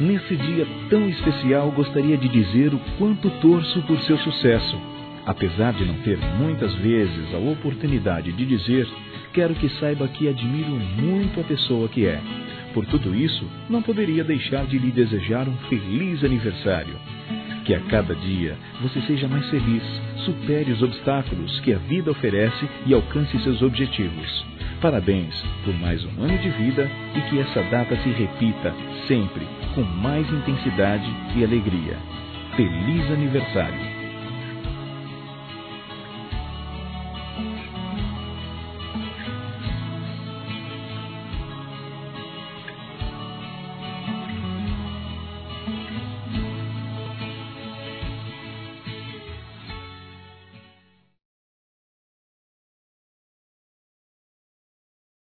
Nesse dia tão especial, gostaria de dizer o quanto torço por seu sucesso. Apesar de não ter muitas vezes a oportunidade de dizer, quero que saiba que admiro muito a pessoa que é. Por tudo isso, não poderia deixar de lhe desejar um feliz aniversário. Que a cada dia você seja mais feliz, supere os obstáculos que a vida oferece e alcance seus objetivos. Parabéns por mais um ano de vida e que essa data se repita sempre com mais intensidade e alegria. Feliz aniversário!